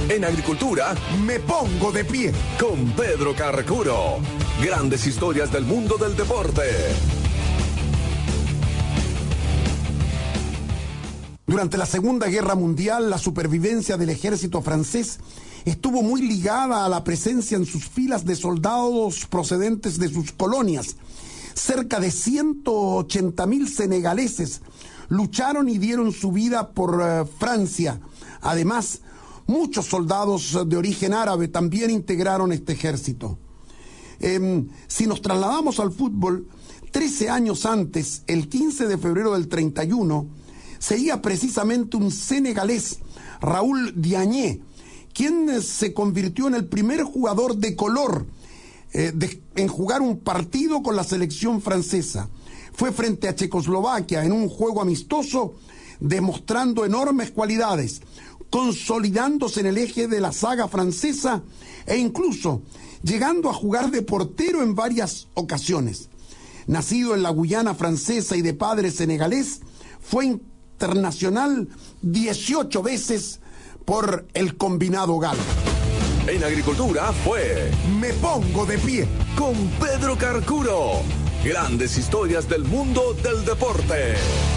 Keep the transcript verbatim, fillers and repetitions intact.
En agricultura, me pongo de pie con Pedro Carcuro. Grandes historias del mundo del deporte. Durante la Segunda Guerra Mundial, la supervivencia del ejército francés estuvo muy ligada a la presencia en sus filas de soldados procedentes de sus colonias. Cerca de ciento ochenta mil senegaleses lucharon y dieron su vida por uh, Francia. Además, muchos soldados de origen árabe también integraron este ejército. Eh, si nos trasladamos al fútbol, trece años antes, el quince de febrero del treinta y uno, sería precisamente un senegalés, Raúl Diagne, quien se convirtió en el primer jugador de color eh, de, en jugar un partido con la selección francesa. Fue frente a Checoslovaquia en un juego amistoso, demostrando enormes cualidades, consolidándose en el eje de la saga francesa e incluso llegando a jugar de portero en varias ocasiones. Nacido en la Guyana francesa y de padre senegalés, fue internacional dieciocho veces por el combinado galo. En agricultura fue Me Pongo de Pie con Pedro Carcuro. Grandes historias del mundo del deporte.